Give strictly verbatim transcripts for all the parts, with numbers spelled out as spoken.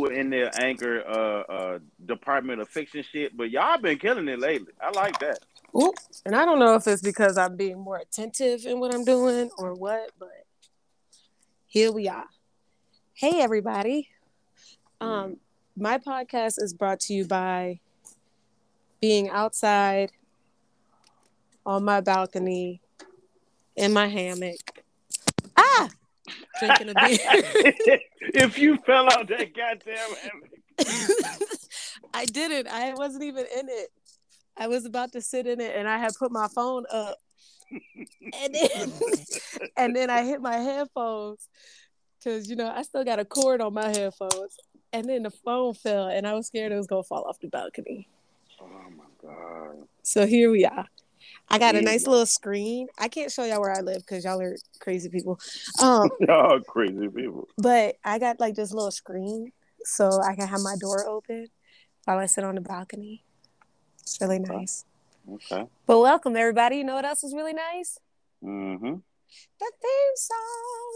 were in their anchor uh, uh, Department of Fiction shit, but y'all been killing it lately. I like that. Ooh, and I don't know if it's because I'm being more attentive in what I'm doing or what, but here we are. Hey, everybody. Um, my podcast is brought to you by being outside on my balcony in my hammock. Ah! Drinking a beer. If you fell out that goddamn hammock. I didn't. I wasn't even in it. I was about to sit in it and I had put my phone up. And then, and then I hit my headphones because, you know, I still got a cord on my headphones. And then the phone fell and I was scared it was going to fall off the balcony. Oh, my God. So here we are. I got a nice little screen. I can't show y'all where I live because y'all are crazy people. Um, y'all crazy people. But I got like this little screen so I can have my door open while I sit on the balcony. It's really okay. nice. Okay. But welcome, everybody. You know what else is really nice? Mm-hmm. The theme song.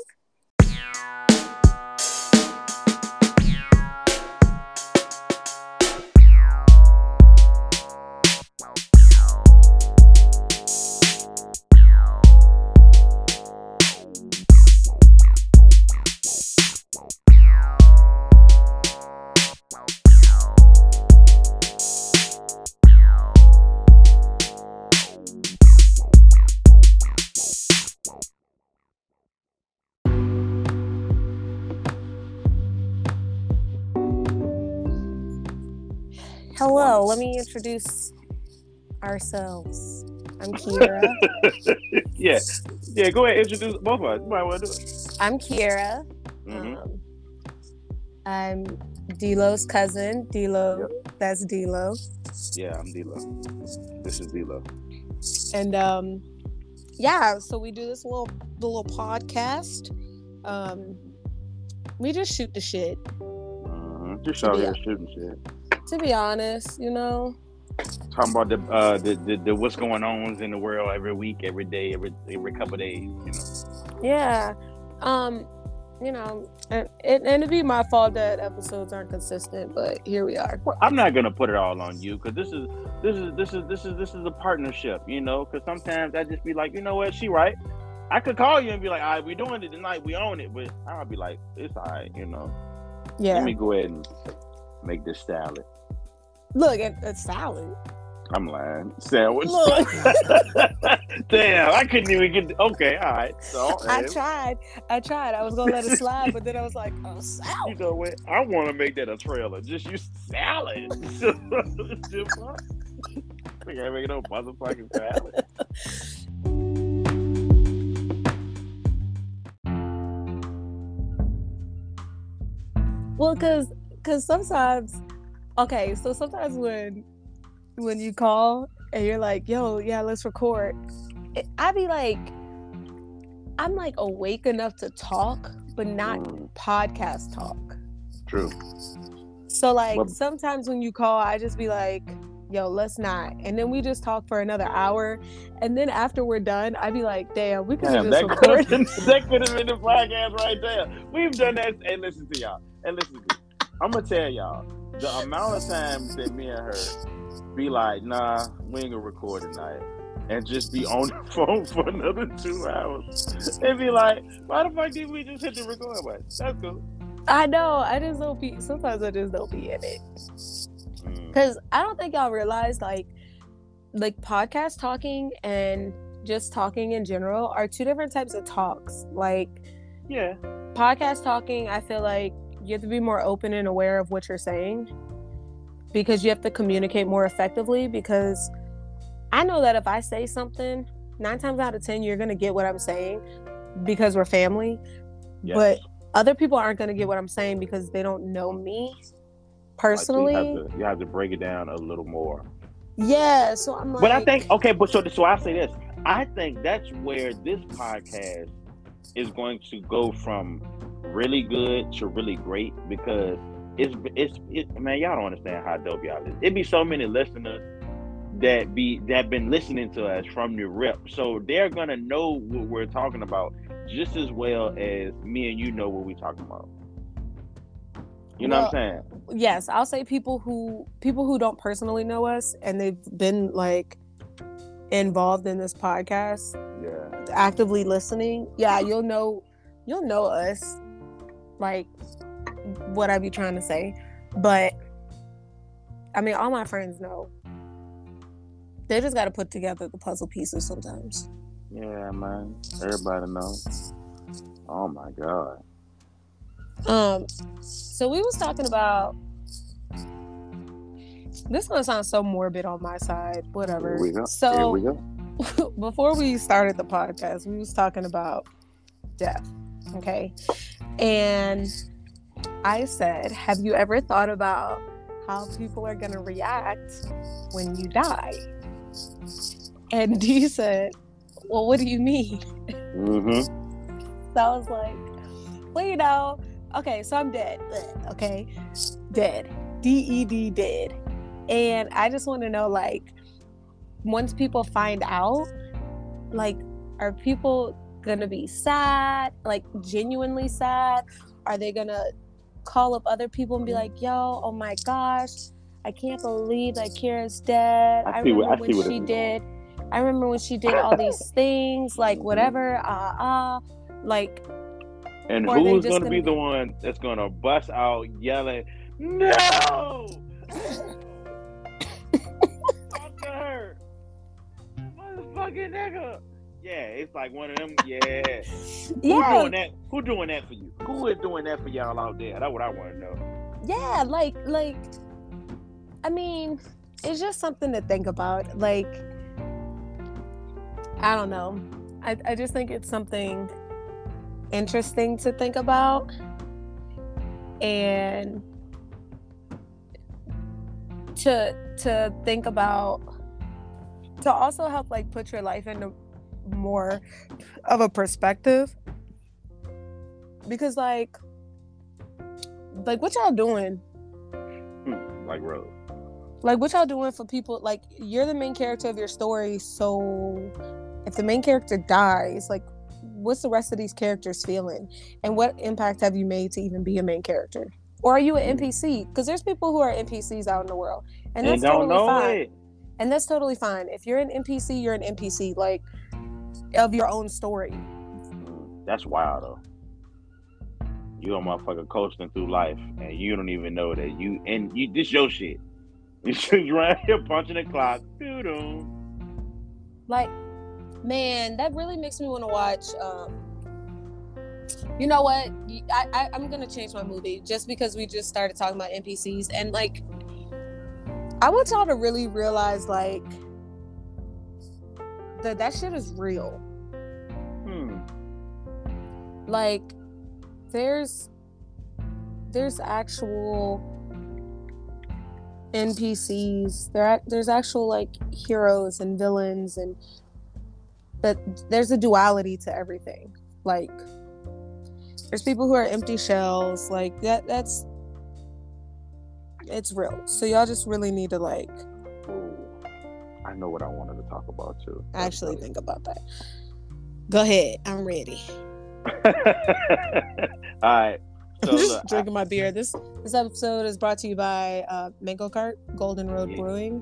Hello, let me introduce ourselves. I'm Kiera. yeah, yeah. Go ahead, introduce both of us. You might want to do it. I'm Kiera. Mm-hmm. Um, I'm D-Lo's cousin. D-Lo, yep. That's D-Lo. Yeah, I'm D-Lo. This is D-Lo. And um, yeah, so we do this little little podcast. Um, we just shoot the shit. Mm-hmm. Just out here shooting shit. To be honest, you know, talking about the uh the, the the what's going on in the world every week, every day, every every couple of days, you know. Yeah, um, you know, and and it'd be my fault that episodes aren't consistent, but here we are. Well, I'm not gonna put it all on you because this is this is this is this is this is a partnership, you know. Because sometimes I just be like, you know what, she right. I could call you and be like, all right, we doing it tonight, we own it, but I'll be like, it's all right, you know. Yeah. Let me go ahead and make this salad. Look, it's salad. I'm lying. Sandwich. Damn, I couldn't even get. Okay, all right. So I tried. I tried. I was gonna let it slide, but then I was like, "Oh, salad." You know what? I want to make that a trailer. Just use salad. Just I can't make no motherfucking salad. Well, cause, cause sometimes. Okay, so sometimes when when you call and you're like, yo, yeah, let's record, it, I be like, I'm like awake enough to talk, but not mm. podcast talk. True. So like well, sometimes when you call, I just be like, yo, let's not. And then we just talk for another hour. And then after we're done, I be like, damn, we could have just that recorded. Been, that could have been the podcast right there. We've done that. And listen to y'all. And listen to me. I'm going to tell y'all. The amount of times that me and her be like, nah, we ain't gonna record tonight, and just be on the phone for another two hours, and be like, why the fuck did we just hit the record button? That's cool. I know. I just don't be. Sometimes I just don't be in it, because mm. I don't think y'all realize like, like podcast talking and just talking in general are two different types of talks. Like, yeah, podcast talking, I feel like. You have to be more open and aware of what you're saying because you have to communicate more effectively, because I know that if I say something, nine times out of ten, you're going to get what I'm saying because we're family. Yes. But other people aren't going to get what I'm saying because they don't know me personally. Like, so you, have to, you have to break it down a little more. Yeah. So I'm like... But I think, okay, but so, so I say this. I think that's where this podcast is going to go from really good to really great, because it's it's it, man, y'all don't understand how dope y'all is. It'd be so many listeners that be that been listening to us from the rip, so they're gonna know what we're talking about just as well as me and you know what we're talking about. You know well, what I'm saying? Yes, I'll say people who people who don't personally know us and they've been like involved in this podcast, Yeah. actively listening. Yeah, you'll know you'll know us. Like what I be trying to say. But I mean, all my friends know. They just got to put together the puzzle pieces sometimes. Yeah, man. Everybody knows. Oh my god. Um, so we was talking about. This gonna sound so morbid on my side. Whatever. Here we go. So Here we go. before we started the podcast, we was talking about death. Okay, and I said, "Have you ever thought about how people are gonna react when you die?" And D said, "Well, what do you mean?" Mm-hmm. So I was like, well, you know, okay, so I'm dead. Okay, dead. D E D, dead. And I just want to know, like, once people find out, like, are people going to be sad? Like, genuinely sad? Are they going to call up other people and be like, yo, oh my gosh, I can't believe that Kira's dead. I, I, remember what, I when she did. I remember when she did all these things, like whatever, ah, uh, ah, uh, like. And who's gonna, gonna be the one that's gonna bust out yelling, "No! Talk to her, motherfucking nigga!" Yeah, it's like one of them. Yeah, yeah. Who doing that? Who doing that for you? Who is doing that for y'all out there? That's what I want to know. Yeah, like, like, I mean, it's just something to think about. Like, I don't know. I, I just think it's something interesting to think about. And to to think about, to also help like put your life into more of a perspective. Because like, like what y'all doing? Like Rose. Like what y'all doing for people? Like you're the main character of your story, so if the main character dies, like what's the rest of these characters feeling? And what impact have you made to even be a main character? Or are you an N P C? Because there's people who are N P Cs out in the world. And that's and don't totally know fine. It. And that's totally fine. If you're an N P C, you're an N P C, like of your own story. That's wild though. You a motherfucker coasting through life and you don't even know that you and you this your shit. You just right here punching the clock. Like, man, that really makes me want to watch. Um, you know what? I, I I'm gonna change my movie just because we just started talking about N P Cs, and like, I want y'all to really realize like that that shit is real. Hmm. Like, there's there's actual N P Cs. There there's actual like heroes and villains, and but there's a duality to everything. Like there's people who are empty shells. Like that that's it's real. So y'all just really need to like Ooh, I know what I wanted to talk about too. Actually think about that. Go ahead. I'm ready. All right. So, I'm just look, drinking I, my beer. This this episode is brought to you by uh, Mango Cart, Golden Road yeah. Brewing.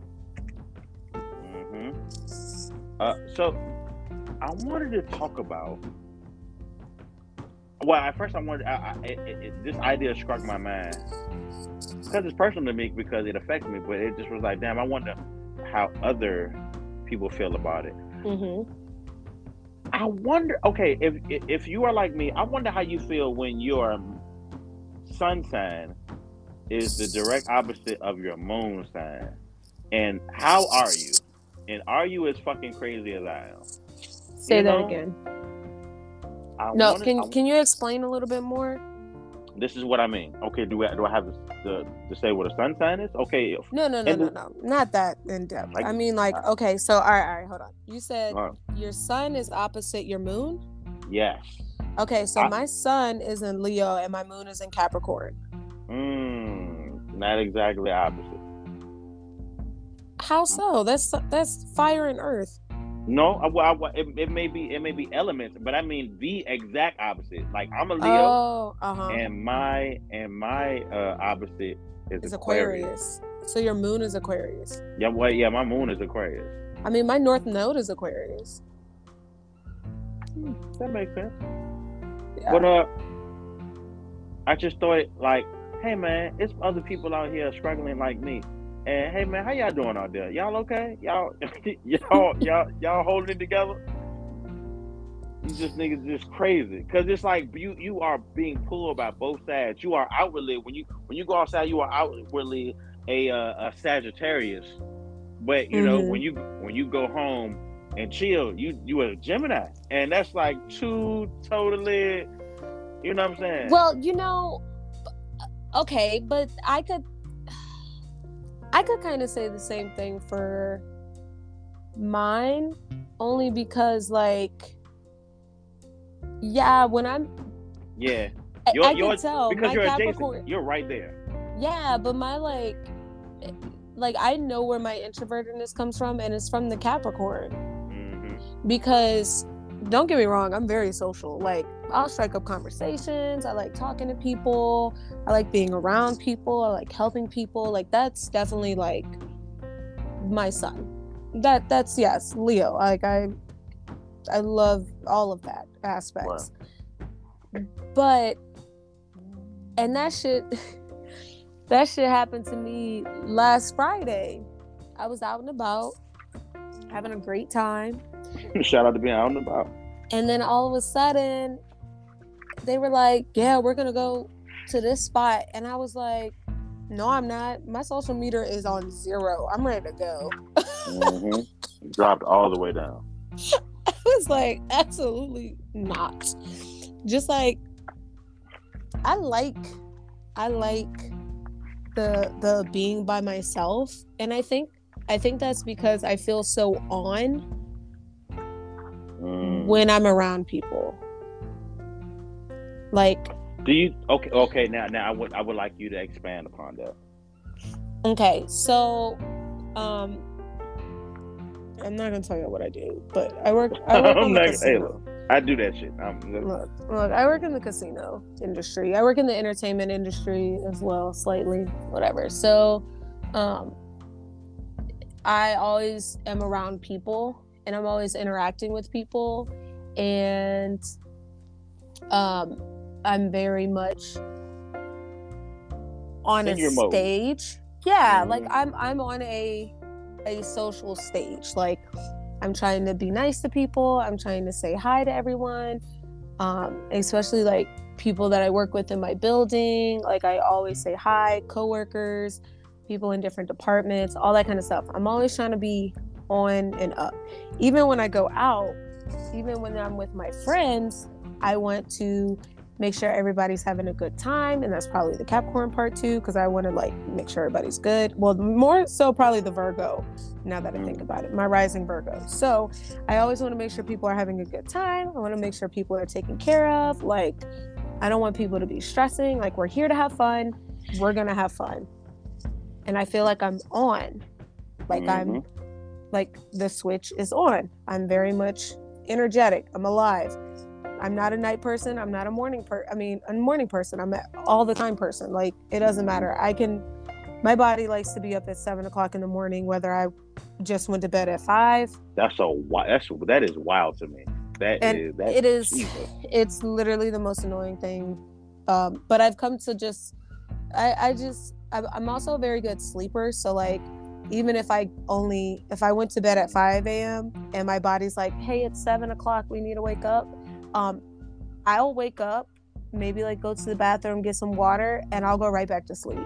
Mm-hmm. Uh, so I wanted to talk about. Well, at first I wanted. I, I, it, it, this idea struck my mind because it's personal to me because it affects me. But it just was like, damn, I wonder how other people feel about it. Mm-hmm. I wonder, okay, if if you are like me, I wonder how you feel when your sun sign is the direct opposite of your moon sign. And how are you? And are you as fucking crazy as I am? Say you that know? again. I no, wanna, can I, can you explain a little bit more? This is what I mean. Okay, do I do I have to, to, to say what a sun sign is? Okay. No, no, no, no, no. Not that in depth. Like, I mean, like, okay, so, all right, all right, hold on. You said uh, your sun is opposite your moon? Yes. Okay, so I, my sun is in Leo and my moon is in Capricorn. Mm, not exactly opposite. How so? That's that's fire and earth. No, I, I, I- it, it may be it may be elements, but I mean the exact opposite. Like I'm a Leo, Oh, uh-huh. and my and my uh, opposite is It's Aquarius. Aquarius. So your moon is Aquarius. Yeah, well, yeah, my moon is Aquarius. I mean, my North Node is Aquarius. Hmm, that makes sense. Yeah. But uh, I just thought like, hey man, it's other people out here struggling like me. And hey man, how y'all doing out there? Y'all okay? Y'all y'all y'all y'all holding it together? You just niggas just crazy. Cause it's like you you are being pulled by both sides. You are outwardly when you when you go outside, you are outwardly a uh, a Sagittarius. But you know, Mhm. when you when you go home and chill, you you a Gemini. And that's like two totally, you know what I'm saying? Well, you know, okay, but I could I could kind of say the same thing for mine, only because like yeah, when I'm yeah. I, You're, I you're, could tell because my you're Capricorn. adjacent. You're right there. Yeah, but my like like I know where my introvertedness comes from, and it's from the Capricorn. Mm-hmm. Because don't get me wrong, I'm very social. Like I'll strike up conversations. I like talking to people. I like being around people. I like helping people. Like that's definitely like my son. That that's yes, Leo. Like I I love all of that aspects. Wow. But and that shit that shit happened to me last Friday. I was out and about having a great time. Shout out to being out and about. And then all of a sudden, they were like, yeah, we're going to go to this spot. And I was like, no, I'm not. My social meter is on zero. I'm ready to go. Mm-hmm. Dropped all the way down. I was like, absolutely not. Just like, I like, I like the the being by myself. And I think, I think that's because I feel so on Mm. when I'm around people. Like, do you okay? Okay, now, now I would I would like you to expand upon that. Okay, so, um, I'm not gonna tell you what I do, but I work. I work I'm in the not, casino. hey, look, I do that shit. I'm, Look, look, I work in the casino industry. I work in the entertainment industry as well, slightly, whatever. So, um, I always am around people, and I'm always interacting with people, and um, I'm very much on in a your mode. stage. Yeah, Mhm. like I'm I'm on a a social stage. Like I'm trying to be nice to people. I'm trying to say hi to everyone. Um, especially like people that I work with in my building. Like I always say hi, coworkers, people in different departments, all that kind of stuff. I'm always trying to be on and up. Even when I go out, even when I'm with my friends, I want to make sure everybody's having a good time, and that's probably the Capricorn part too, because I want to like make sure everybody's good. Well, more so probably the Virgo, now that I think about it, my rising Virgo. So I always want to make sure people are having a good time. I want to make sure people are taken care of. Like I don't want people to be stressing. Like we're here to have fun. We're gonna have fun. And I feel like I'm on. Like Mhm. I'm like the switch is on. I'm very much energetic. I'm alive. I'm not a night person. I'm not a morning per. I mean, a morning person. I'm an all the time person. Like it doesn't matter. I can. My body likes to be up at seven o'clock in the morning, whether I just went to bed at five. That's so wild. That's that is wild to me. That And is that it is. Jesus. It's literally the most annoying thing. Um, but I've come to just. I. I just. I'm also a very good sleeper. So like, even if I only if I went to bed at five a.m. and my body's like, hey, it's seven o'clock. We need to wake up. Um, I'll wake up, maybe like go to the bathroom, get some water, and I'll go right back to sleep.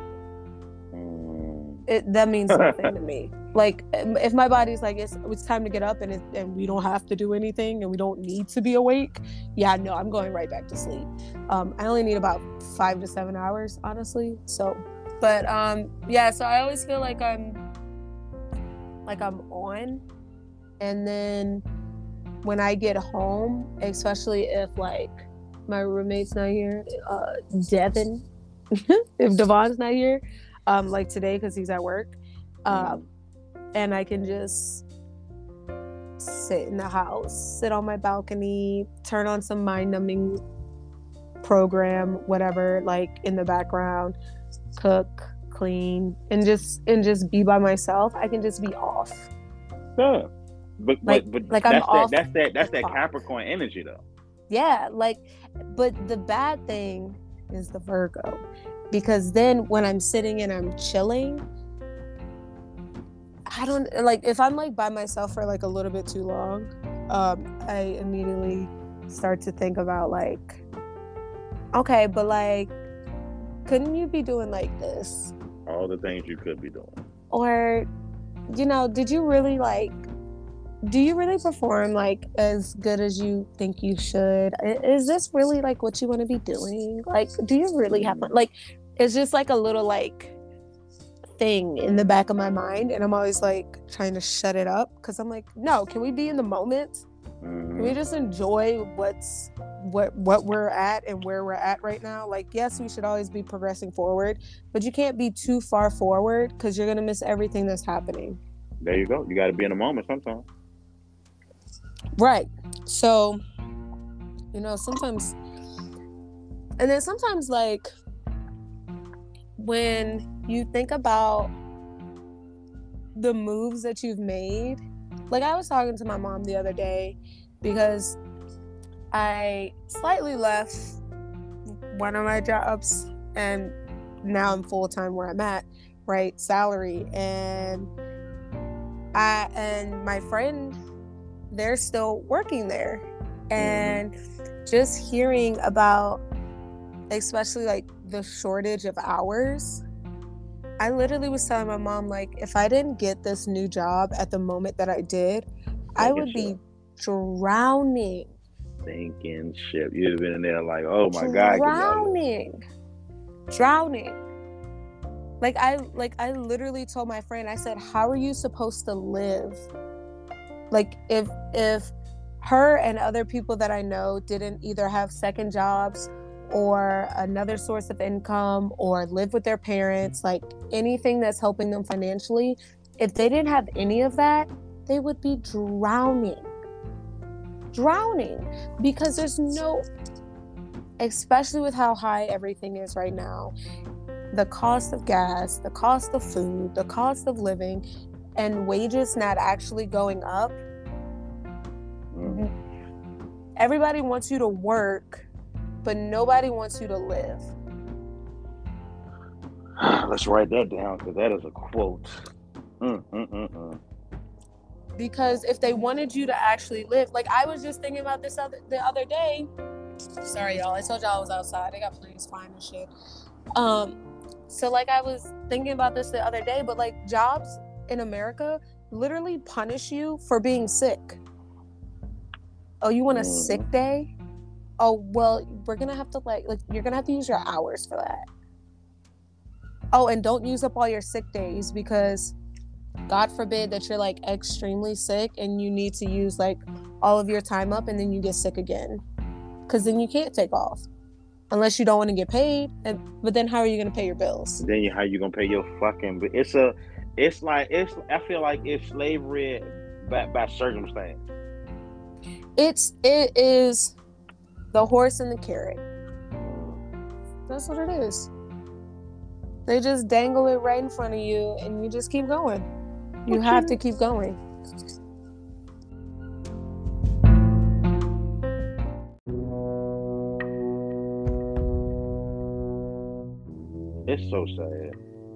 Mm. It, that means nothing to me. Like if my body's like it's it's time to get up and it, and we don't have to do anything and we don't need to be awake, yeah, no, I'm going right back to sleep. Um, I only need about five to seven hours, honestly. So, but um, yeah, so I always feel like I'm like I'm on, and then when I get home, especially if like my roommate's not here, uh, Devin, if Devon's not here, um, like today because he's at work, um, and I can just sit in the house, sit on my balcony, turn on some mind-numbing program, whatever, like in the background, cook, clean, and just and just be by myself. I can just be off. Yeah. But Like, but, but like that's I'm that off. that's that that's the that clock. Capricorn energy though. Yeah, like, but the bad thing is the Virgo, because then when I'm sitting and I'm chilling, I don't like if I'm like by myself for like a little bit too long, um, I immediately start to think about like, okay, but like, couldn't you be doing like this? All the things you could be doing. Or, you know, did you really like, do you really perform like as good as you think you should? Is this really like what you want to be doing? Like, do you really have fun? Like, it's just like a little like thing in the back of my mind, and I'm always like trying to shut it up because I'm like, no, can we be in the moment? Mm-hmm. Can we just enjoy what's what what we're at and where we're at right now? Like, yes, we should always be progressing forward, but you can't be too far forward because you're gonna miss everything that's happening. There you go. You got to be in the moment sometimes. Right. So, you know, sometimes, and then sometimes, like, when you think about the moves that you've made, like, I was talking to my mom the other day because I slightly left one of my jobs and now I'm full-time where I'm at, right? Salary. And I, and my friend, they're still working there. And just hearing about, especially like the shortage of hours, I literally was telling my mom, like, if I didn't get this new job at the moment that I did, I would be drowning. Sinking ship. You'd have been in there like, oh my God. Drowning. Drowning. Like I like I literally told my friend, I said, how are you supposed to live? Like if if her and other people that I know didn't either have second jobs or another source of income or live with their parents, like anything that's helping them financially, if they didn't have any of that, they would be drowning. Drowning. Because there's no, especially with how high everything is right now, the cost of gas, the cost of food, the cost of living, and wages not actually going up. Everybody wants you to work, but nobody wants you to live. Let's write that down because that is a quote. Mm, mm, mm, mm. Because if they wanted you to actually live, like I was just thinking about this other the other day. Sorry, y'all. I told y'all I was outside. I got planes flying and shit. Um, so like I was thinking about this the other day, but like jobs in America literally punish you for being sick. Oh, you want a mm. sick day? Oh, well, we're gonna have to like like you're gonna have to use your hours for that. Oh, and don't use up all your sick days because God forbid that you're like extremely sick and you need to use like all of your time up and then you get sick again. Because then you can't take off unless you don't want to get paid. And but then how are you going to pay your bills? Then you, how you going to pay your fucking... It's a, it's like, it's. I feel like it's slavery by, by circumstance. It's, it is the horse and the carrot. That's what it is. They just dangle it right in front of you and you just keep going. You have to keep going. It's so sad.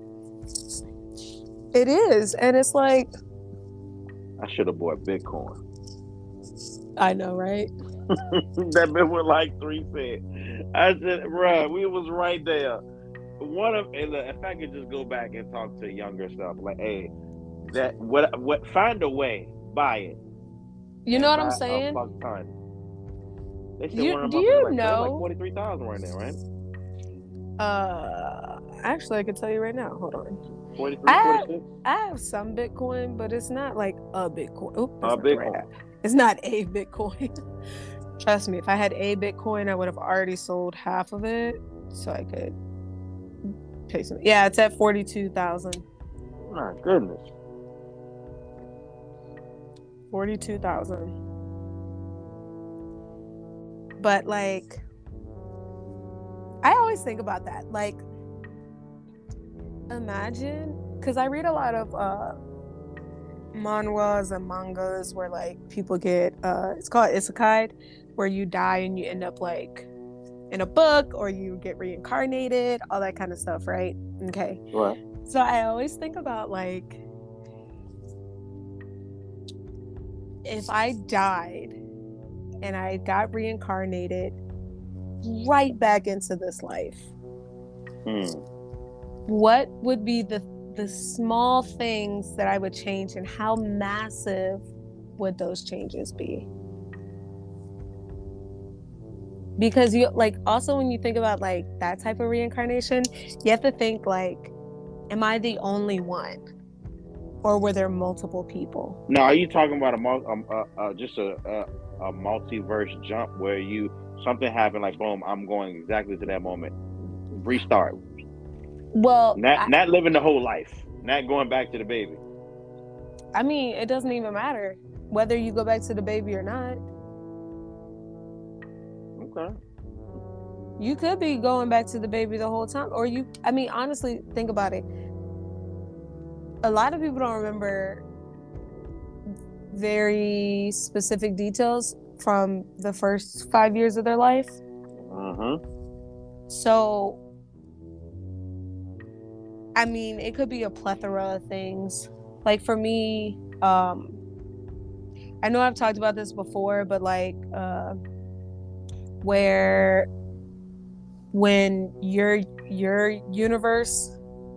It is. And it's like... I should have bought Bitcoin. I know, right? That bit was like three cents. I said, bruh, we was right there. One of, and if I could just go back and talk to younger stuff, like, hey, that what what find a way, buy it. You know what I'm saying? They still you, want do you like, know? Like forty three thousand right now, right? Uh, actually, I can tell you right now. Hold on. forty-three, I, forty-six? I have some Bitcoin, but it's not like a Bitcoin. Oop, a Bitcoin. Right. It's not a Bitcoin. Trust me, if I had a Bitcoin, I would have already sold half of it, so I could pay some. Yeah, it's at forty-two thousand. My goodness. forty-two thousand. But like, I always think about that. Like, imagine, because I read a lot of uh, manhwas and mangas where like people get, uh, it's called isekai, where you die and you end up like in a book or you get reincarnated, all that kind of stuff, right? Okay. Right. So I always think about like, if I died and I got reincarnated right back into this life, Hmm. what would be the the small things that I would change, and how massive would those changes be? Because you like, also when you think about like that type of reincarnation, you have to think like, am I the only one, or were there multiple people? Now, are you talking about a mul- um, uh, uh, just a, a a multiverse jump where you something happened like boom, I'm going exactly to that moment, restart, Well, not I, not living the whole life, not going back to the baby. I mean, it doesn't even matter whether you go back to the baby or not. Okay. You could be going back to the baby the whole time, or you, I mean, honestly, think about it. A lot of people don't remember very specific details from the first five years of their life. Uh-huh. So, I mean, it could be a plethora of things. Like for me, um, I know I've talked about this before, but like, uh, where when your your universe,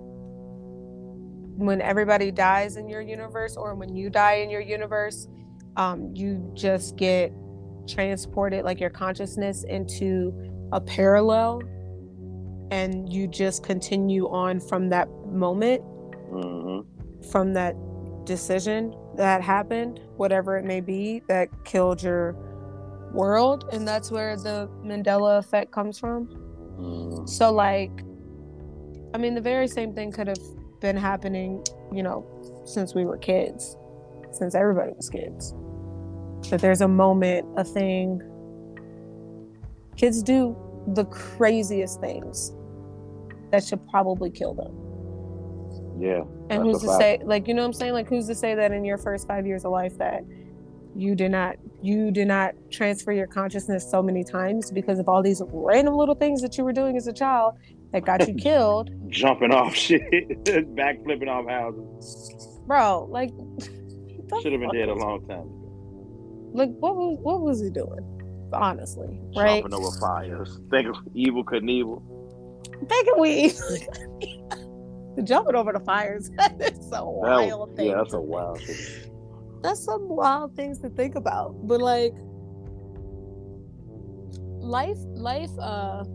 when everybody dies in your universe, or when you die in your universe, um, you just get transported, like your consciousness, into a parallel, and you just continue on from that moment, Uh-huh. from that decision that happened, whatever it may be, that killed your world. And that's where the Mandela effect comes from. Uh-huh. So like, I mean, the very same thing could have been happening, you know, since we were kids, since everybody was kids. That there's a moment, a thing. Kids do the craziest things that should probably kill them. Yeah. And who's to say, like, you know what I'm saying? Like, who's to say that in your first five years of life that you did not, you did not transfer your consciousness so many times because of all these random little things that you were doing as a child that got you killed? Jumping off shit, back flipping off houses. Bro, like, should have been dead a long time ago. Like, what was what was he doing? Honestly, right? Jumping over fires. Think of Evel Knievel. Thinking we jumping over the fires. That's a wild that, thing. Yeah, that's a wild thing. That's some wild things to think about. But like, life, life, uh,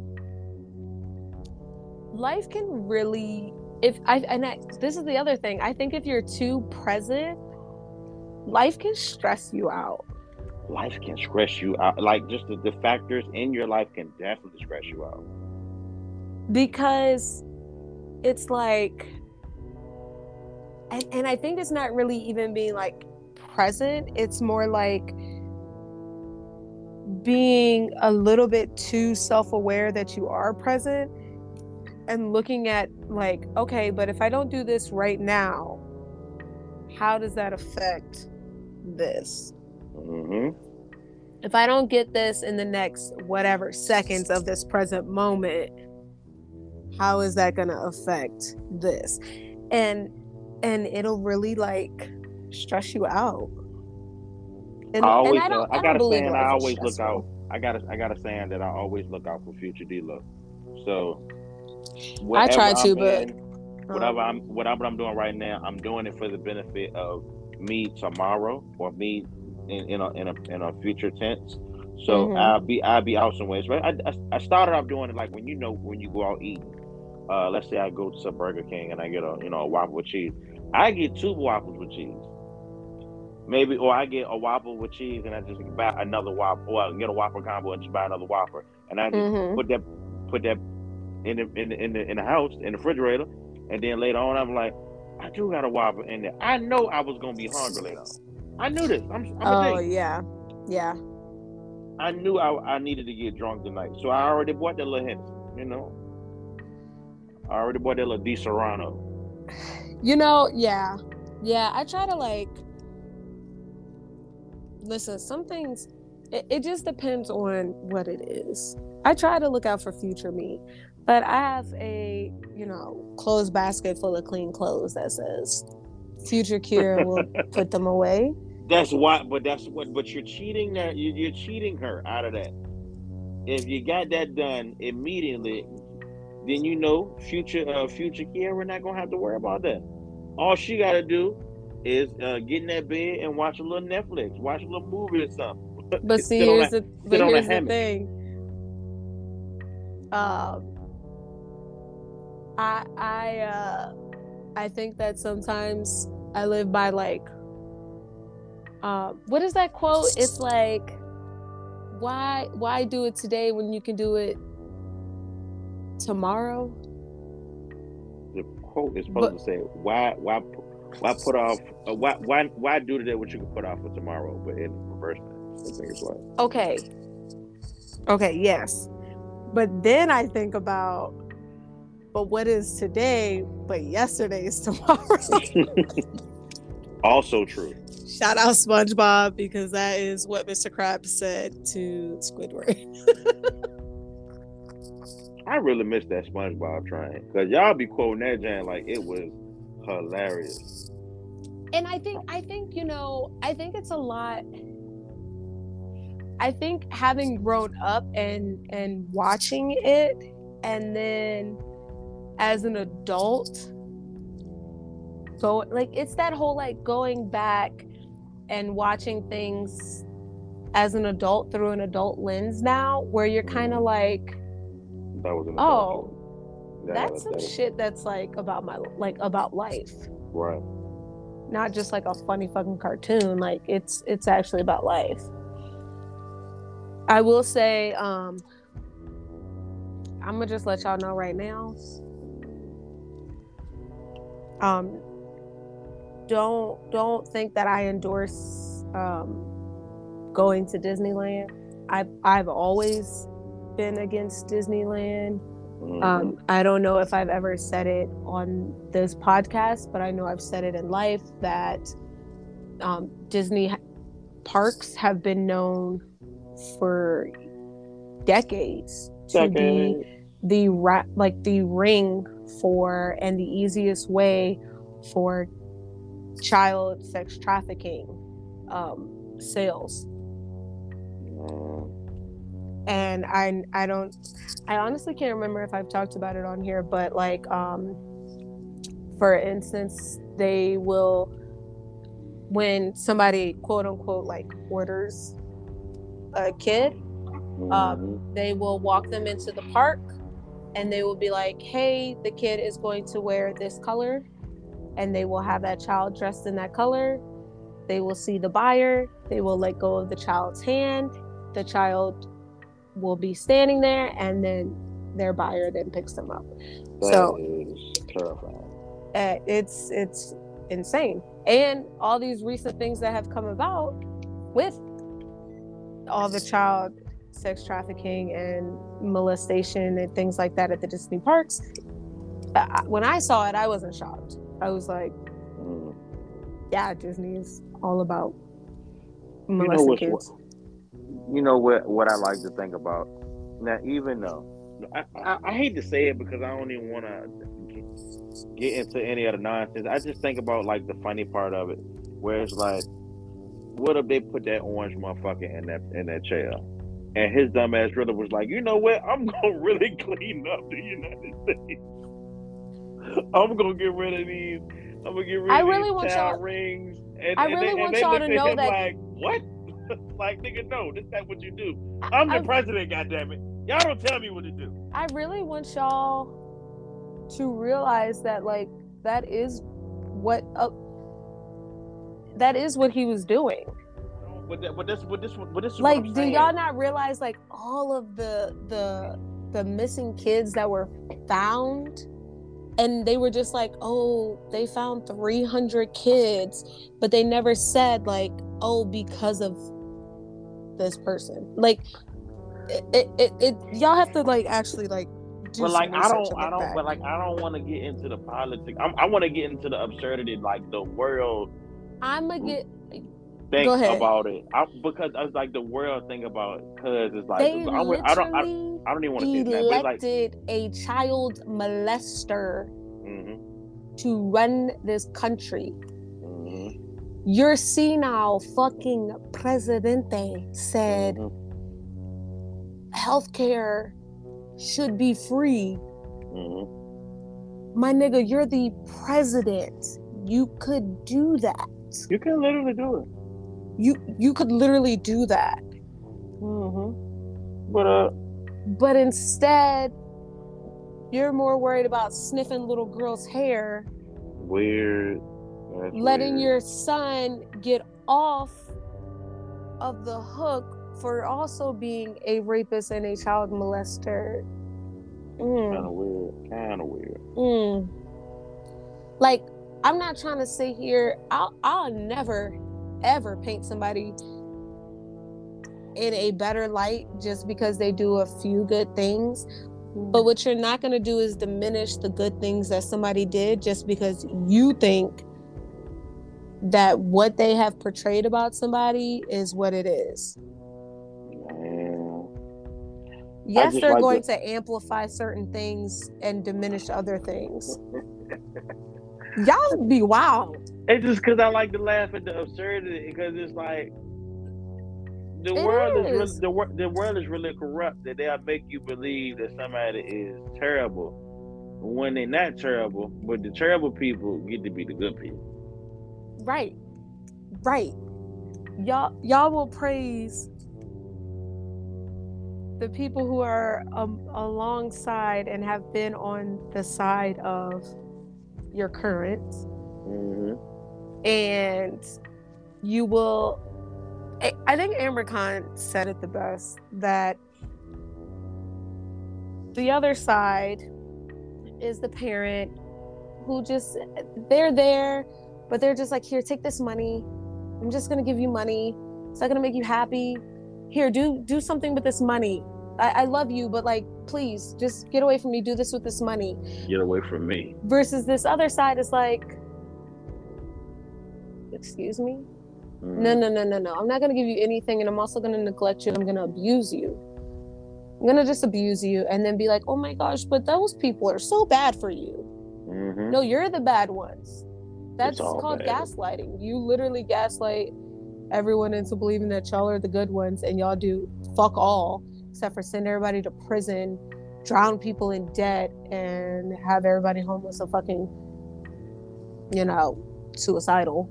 life can really, if I and I, this is the other thing. I think if you're too present, life can stress you out. Life can stress you out. Like, just the, the factors in your life can definitely stress you out. Because it's like, and, and I think it's not really even being like present. It's more like being a little bit too self-aware that you are present, and looking at like, okay, but if I don't do this right now, how does that affect this? Mm-hmm. If I don't get this in the next whatever seconds of this present moment, how is that going to affect this? And and it'll really like stress you out. And I always, and I don't, uh, I, I got don't a believe saying. life I is always look stressful. out. I got a, I got a saying that I always look out for future D-Lo. So I try to, I'm but in, whatever I'm whatever I'm doing right now, I'm doing it for the benefit of me tomorrow, or me in, in a in a in a future tense. So mm-hmm. I'll be I'll be out somewhere. I, I I started off doing it like when you know when you go out eating. Uh, let's say I go to Burger King and I get a you know a Whopper with cheese. I get two Whoppers with cheese, maybe, or I get a Whopper with cheese and I just buy another Whopper, or I get a Whopper combo and just buy another Whopper, and I just mm-hmm. put that put that in the in the in the in the house in the refrigerator, and then later on I'm like, I do got a Whopper in there. I know I was gonna be hungry later on. I knew this. I'm, I'm Oh a J. yeah, yeah. I knew I, I needed to get drunk tonight, so I already bought that little Hennessy. You know, I already bought that little Di Serrano. You know, yeah, yeah. I try to like listen. Some things, it, it just depends on what it is. I try to look out for future me, but I have a you know clothes basket full of clean clothes that says future Kira will put them away. That's why, but that's what. But you're cheating that. You, you're cheating her out of that. If you got that done immediately, then you know future uh, future Kiara, we're not gonna have to worry about that. All she gotta do is uh, get in that bed and watch a little Netflix, watch a little movie or something. But see, sit on here's a the sit but on a here's the hammock. thing. Um, I I uh I think that sometimes I live by like, uh, what is that quote? It's like, why why do it today when you can do it tomorrow? The quote is supposed But to say, "Why why why put off uh, why why why do today what you can put off for tomorrow?" But in reverse, I think it's like okay, okay, yes. But then I think about, but what is today? But yesterday is tomorrow. also true. Shout out SpongeBob, because that is what Mister Krabs said to Squidward. I really miss that SpongeBob train because y'all be quoting that Jan like it was hilarious. And I think, I think, you know, I think it's a lot. I think having grown up and and watching it, and then as an adult, go like it's that whole like going back and watching things as an adult through an adult lens now, where you're kind of like, That was an oh, that, that's some that, shit that's like about my like about life, right? not just like a funny fucking cartoon. Like it's it's actually about life. I will say, um, I'm gonna just let y'all know right now. Um, don't don't think that I endorse um, going to Disneyland. I've I've always been against Disneyland. Mm-hmm. Um, I don't know if I've ever said it on this podcast, but I know I've said it in life that um, Disney parks have been known for decades to Decade. be the ra- like the ring for and the easiest way for child sex trafficking um, sales. Mm. And I I don't I honestly can't remember if I've talked about it on here, but like um, for instance, they will, when somebody quote unquote like orders a kid, Mm-hmm. um, they will walk them into the park and they will be like, hey, the kid is going to wear this color, and they will have that child dressed in that color. They will see the buyer, they will let go of the child's hand, the child will be standing there, and then their buyer then picks them up. That so is terrifying. Uh, it's it's insane. And all these recent things that have come about with all the child sex trafficking and molestation and things like that at the Disney parks. Uh, when I saw it, I wasn't shocked. I was like, mm. yeah, Disney is all about molesting you know kids. What, you know what? What I like to think about now, even though I, I, I hate to say it because I don't even want to get into any of the nonsense. I just think about like the funny part of it, where it's like, what if they put that orange motherfucker in that in that chair, and his dumb ass really was like, you know what? I'm gonna really clean up the United States. I'm gonna get rid of these. I'm gonna get rid I of really these want child y'all, rings. And, I and really they, want and they y'all looked to at know him that. Like, what? Like, nigga, no, this not what you do. I'm the I, president, goddammit. Y'all don't tell me what to do. I really want y'all to realize that, like, that is what uh, that is what he was doing. But, that, but this, but this, but this is like, what I'm do saying. y'all not realize, like, all of the the the missing kids that were found and they were just like, oh, they found three hundred kids, but they never said like, oh, because of this person. Like, it, it, it, it y'all have to like actually like do But some like I research don't, and I look don't, back. but like I don't want to get into the politics. I'm, I want to get into the absurdity, like the world. I'm gonna get. Think Go ahead. about it, I, because I was like the world think about it, because it's like They I'm, literally I don't, I, I don't even want to say that, but it's like elected a child molester mm-hmm. to run this country. Mm-hmm. Your senile fucking presidente said mm-hmm. healthcare should be free. Mm-hmm. My nigga, you're the president. You could do that. You can literally do it. You you could literally do that. Mm-hmm. But uh, but instead, you're more worried about sniffing little girls' hair. Weird. That's letting weird. your son get off of the hook for also being a rapist and a child molester. Mm. Kind of weird. Kind of weird. Mm. Like, I'm not trying to sit here. I'll, I'll never, ever paint somebody in a better light just because they do a few good things. But what you're not going to do is diminish the good things that somebody did just because you think that what they have portrayed about somebody is what it is. Man. Yes, they're like going the... to amplify certain things and diminish other things. Y'all be wild. It's just because I like to laugh at the absurdity, because it's like the it world is, is really, the, the world is really corrupt, that they'll make you believe that somebody is terrible when they're not terrible, but the terrible people get to be the good people. Right. Right. Y'all y'all will praise the people who are um, alongside and have been on the side of your current. Mm-hmm. And you will, I, I think Amber Khan said it the best, that the other side is the parent who just, they're there, but they're just like, here, take this money. I'm just going to give you money. It's not going to make you happy. Here, do do something with this money. I, I love you, but like, please, just get away from me. Do this with this money. Get away from me. Versus this other side is like, excuse me? Mm. No, no, no, no, no. I'm not going to give you anything, and I'm also going to neglect you, and I'm going to abuse you. I'm going to just abuse you and then be like, oh my gosh, but those people are so bad for you. Mm-hmm. No, you're the bad ones. That's called bad. Gaslighting. You literally gaslight everyone into believing that y'all are the good ones, and y'all do fuck all except for send everybody to prison, drown people in debt, and have everybody homeless and fucking, you know, suicidal.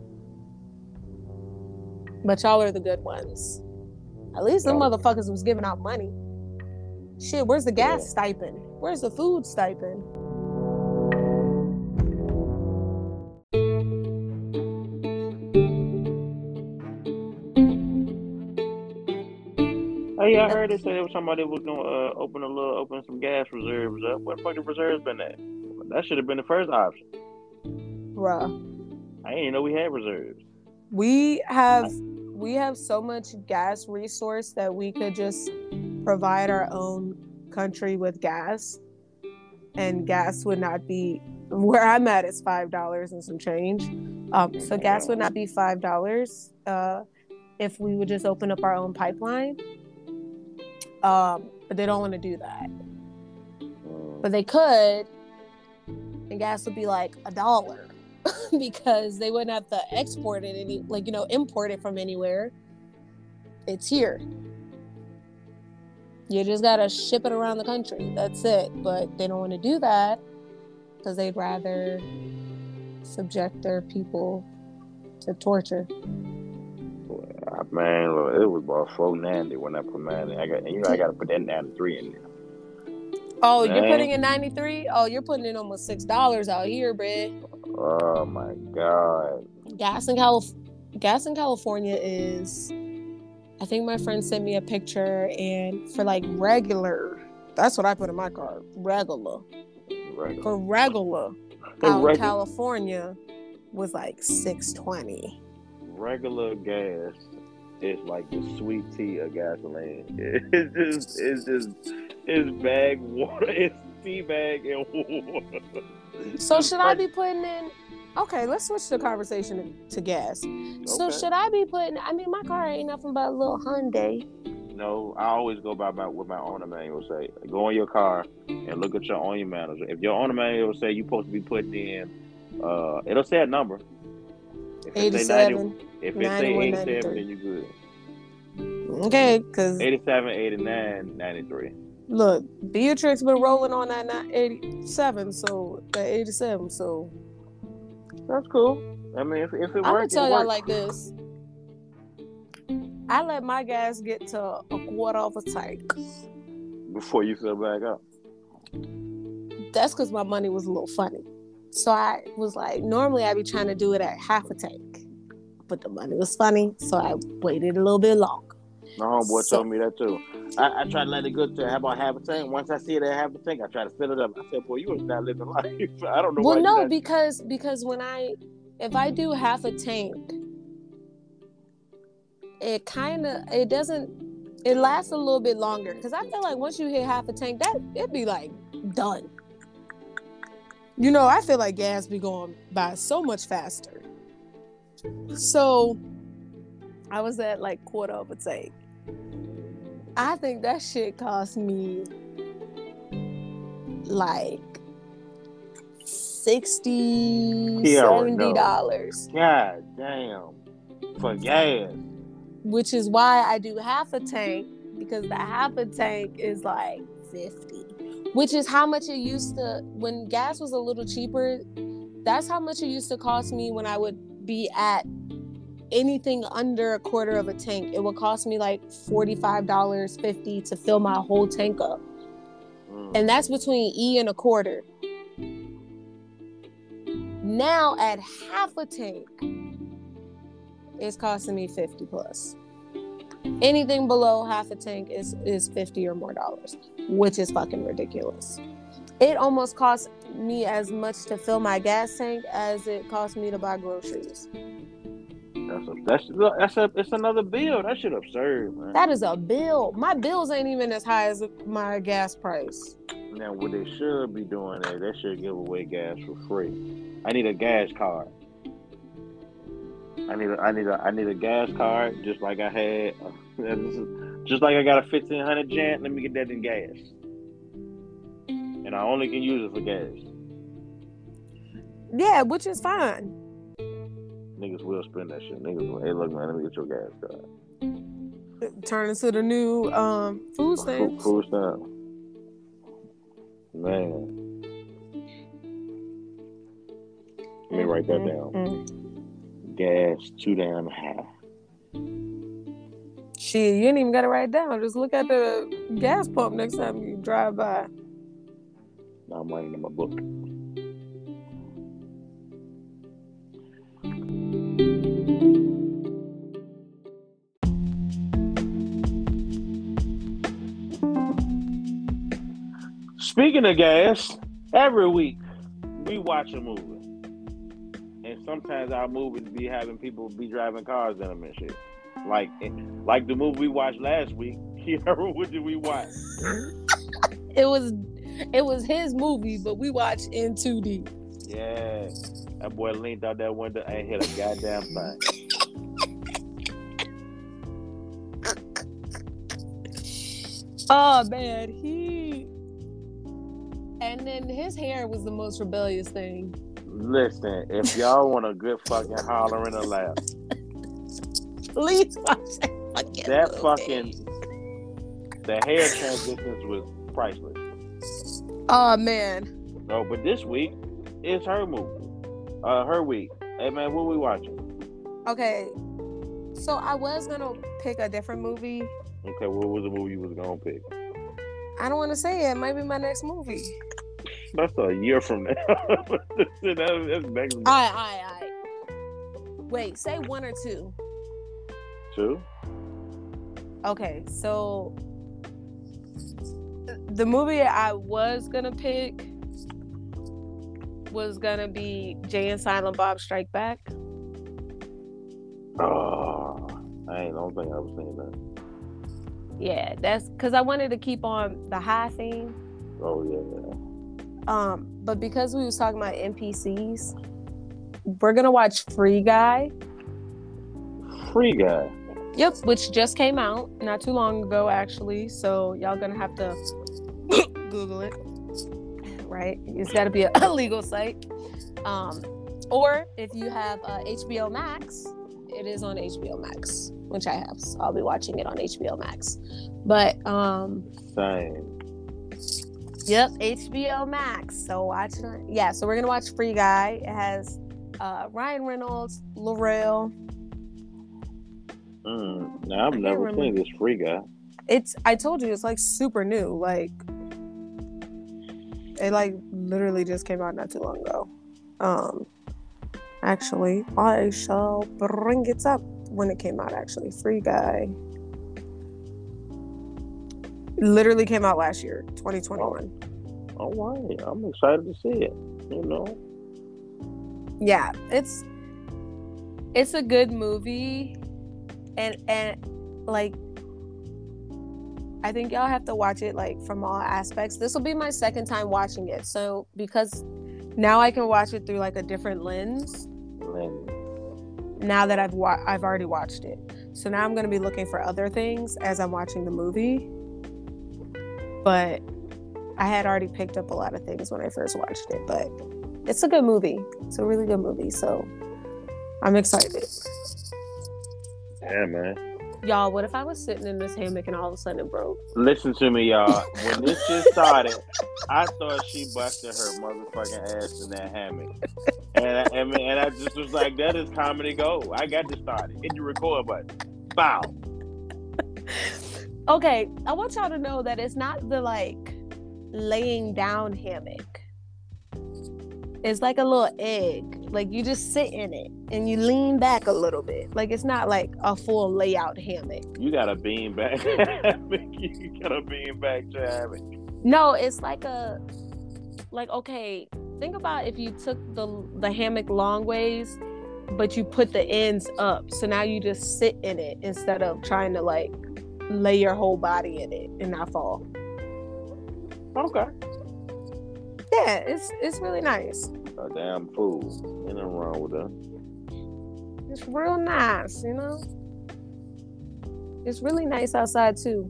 But y'all are the good ones. At least them yeah. motherfuckers was giving out money. Shit, where's the gas yeah. stipend? Where's the food stipend? Hey, I heard they said there was somebody was gonna uh, open a little, open some gas reserves up. Where the fuck the reserves been at? That should have been the first option. Bruh. I didn't even know we had reserves. We have, we have so much gas resource that we could just provide our own country with gas, and gas would not be, where I'm at is five dollars and some change. Um, so gas would not be five dollars uh, if we would just open up our own pipeline. Um, but they don't want to do that. But they could, and gas would be like a dollar because they wouldn't have to export it any, like, you know, import it from anywhere. It's here. You just gotta ship it around the country. That's it. But they don't want to do that because they'd rather subject their people to torture. Man, look, it was about four ninety when I put mine in. I got, you know, I got to put that ninety-three in there. Oh, man. You're putting in ninety-three? Oh, you're putting in almost six dollars out here, bruh. Oh my God. Gas in Calif- gas in California is, I think my friend sent me a picture, and for like regular, that's what I put in my car, regular. regular. For regular, For out in regular. California, was like six twenty. Regular gas is like the sweet tea of gasoline. It's just, it's just, it's bag water. It's tea bag and water. So Just should I fresh- be putting in? Okay, let's switch the conversation to gas. So Okay. should I be putting? I mean, my car ain't nothing but a little Hyundai. No, I always go by my what my owner manual say. Go in your car and look at your owner manual. If your owner manual say you're supposed to be putting in, uh, it'll say a number. If it say eighty-seven, ninety, if it say ninety-one, eighty-seven, ninety-three. then you good. Okay, because eighty-seven, eighty-nine, ninety-three. look, Beatrix been rolling on that ni- eighty-seven, so that eighty-seven. So That's cool. I mean, if, if it I'm gonna works, tell it y'all works. like this. I let my gas get to a quarter of a tank. Before you fill back up. That's because my money was a little funny. So I was like, normally I'd be trying to do it at half a tank, but the money was funny, so I waited a little bit longer. My homeboy So- told me that too. I, I try to let it go to how about half a tank. Once I see it at half a tank, I try to fill it up. I said, boy, you are not living life. I don't know Well, why no, you not... because because when I if I do half a tank, it kind of it doesn't it lasts a little bit longer because I feel like once you hit half a tank, that it'd be like done. You know, I feel like gas be going by so much faster. So I was at like quarter of a tank. I think that shit cost me like sixty, Yeah, or seventy dollars. God damn. For gas. Which is why I do half a tank, because the half a tank is like fifty. Which is how much it used to, when gas was a little cheaper, that's how much it used to cost me when I would be at anything under a quarter of a tank. It would cost me like forty-five dollars, fifty dollars to fill my whole tank up. Mm. And that's between E and a quarter. Now at half a tank, it's costing me fifty plus. Anything below half a tank is, is fifty or more dollars, which is fucking ridiculous. It almost costs me as much to fill my gas tank as it cost me to buy groceries. That's a, that's that's a it's another bill. That shit absurd, man. That is a bill. My bills ain't even as high as my gas price. Now what they should be doing is they should give away gas for free. I need a gas card. I need a I need a I need a gas card just like I had. Uh, this is, just like I got a fifteen hundred Jant. Let me get that in gas. And I only can use it for gas. Yeah, which is fine. Niggas will spend that shit. Niggas will, hey, look, man, let me get your gas card. Turn into the new um, food stamps. Food, food stamp. Man. Let me write that down. Mm-hmm. Gas too damn high. Shit, you ain't even got to write it down. Just look at the gas pump next time you drive by. Now I'm writing in my book. Speaking of gas, every week we watch a movie. And sometimes our movies be having people be driving cars in them and shit. Like like the movie we watched last week. What did we watch? It was it was his movie, but we watched in two D. Yeah. That boy leaned out that window and hit a goddamn thing. Oh man, he and then his hair was the most rebellious thing. Listen, if y'all want a good fucking holler and a laugh, Please watch that fucking that movie. fucking the hair transitions was priceless. Oh man. No, but this week it's her movie, uh, her week. Hey man, what we watching? Okay. So I was gonna pick a different movie. Okay, what was the movie you was gonna pick? I don't want to say it. It might be my next movie. That's a year from now. that's, that's next month. Alright, alright, alright. Wait, say one or two. Two? Okay, so the movie I was gonna pick was gonna be Jay and Silent Bob Strike Back. Oh, I ain't don't think I was saying that. Yeah, that's because I wanted to keep on the high theme. Oh yeah. Um, but because we was talking about N P Cs, we're gonna watch Free Guy. Free Guy. Yep, which just came out not too long ago, actually. So y'all gonna have to Google it, right? It's got to be a legal site. Um, or if you have uh, H B O Max, it is on H B O Max, which I have. So I'll be watching it on H B O Max. But um, same. Yep, H B O Max. So watch it. On, yeah, so we're gonna watch Free Guy. It has uh, Ryan Reynolds, L'Oreal. Mm, now I've never seen this Free Guy. It's. I told you, it's like super new. Like it, like literally just came out not too long ago. Um, actually, I shall bring it up when it came out. Actually, Free Guy. Literally came out last year, twenty twenty-one. Oh, all right, I'm excited to see it. You know. Yeah, it's it's a good movie, and and like I think y'all have to watch it like from all aspects. This will be my second time watching it, so because now I can watch it through like a different lens. Lens. Now that I've wa- I've already watched it, so now I'm gonna be looking for other things as I'm watching the movie. But I had already picked up a lot of things when I first watched it. But it's a good movie. It's a really good movie. So I'm excited. Yeah, man. Y'all, what if I was sitting in this hammock and all of a sudden it broke? Listen to me, y'all. When this shit started, I thought she busted her motherfucking ass in that hammock. And I, and, and I just was like, that is comedy gold. I got to start it. Hit the record button. Bow. Okay, I want y'all to know that it's not the like laying down hammock. It's like a little egg. Like you just sit in it and you lean back a little bit. Like it's not like a full layout hammock. You got a bean back hammock. You got a bean back hammock. No, it's like a like okay, think about if you took the the hammock long ways, but you put the ends up. So now you just sit in it instead of trying to like lay your whole body in it and not fall. Okay. Yeah, it's it's really nice. A damn fool. Ain't nothing wrong with that. It's real nice, you know. It's really nice outside too.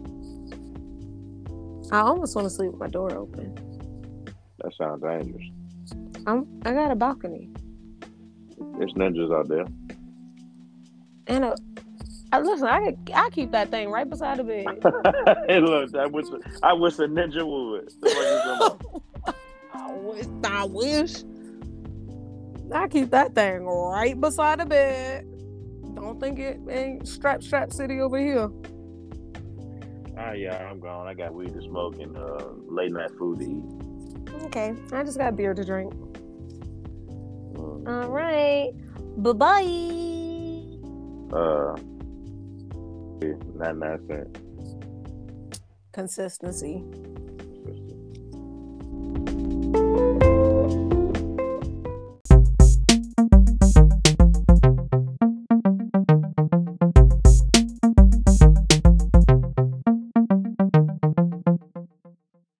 I almost want to sleep with my door open. That sounds dangerous. I'm I got a balcony. There's ninjas out there. And a I, listen, I could, I keep that thing right beside the bed. Hey, look, I wish I wish a ninja would. I wish, I wish. I keep that thing right beside the bed. Don't think it ain't strap strap city over here. Ah, yeah, I'm gone. I got weed to smoke and uh, late night food to eat. Okay, I just got beer to drink. Mm. All right, bye bye. Uh. ninety-nine cents. Consistency.